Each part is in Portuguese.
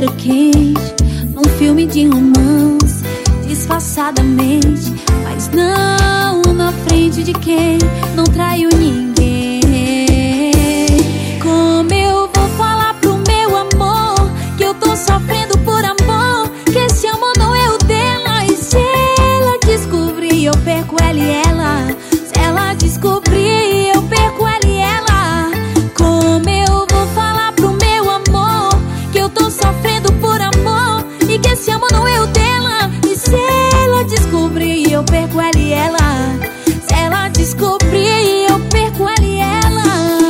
chuveiro quente, num filme de romance, disfarçadamente, mas não na frente de quem não traiu ninguém. Como eu vou falar pro meu amor que eu tô sofrendo por amor, que esse amor não é o dela? E se ela descobrir, eu perco ela e ela. Se ela descobrir, eu perco ela e ela. Como eu vou falar pro meu amor que eu tô sofrendo por amor e que esse amor não é o dela? E se ela descobrir, eu perco ela e ela. Se ela descobrir, eu perco ela e ela.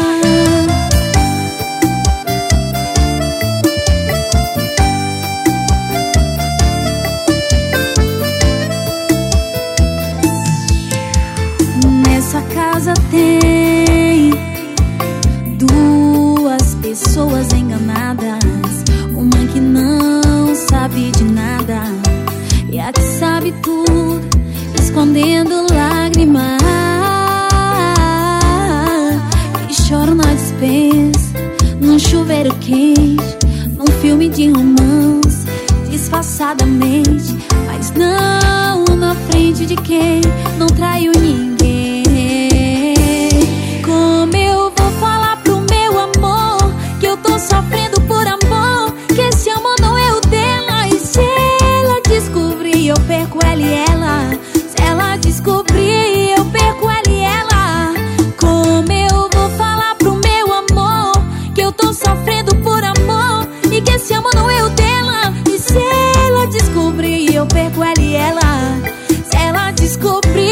Nessa casa tem duas pessoas enganadas, uma que não sabe de nada e a que sabe tudo, escondendo lágrimas. E choro na despensa, num chuveiro quente, num filme de romance, disfarçadamente, mas não na frente de quem não traiu ninguém. Como eu vou falar pro meu amor que eu tô sofrendo por amor, que esse amor não é o dela? E se ela descobrir, eu perco ela e ela. Se ela descobrir, eu perco ela e ela. Como eu vou falar pro meu amor que eu tô sofrendo por amor e que esse amor não é o dela? E se ela descobrir, eu perco ela e ela. Se ela descobrir,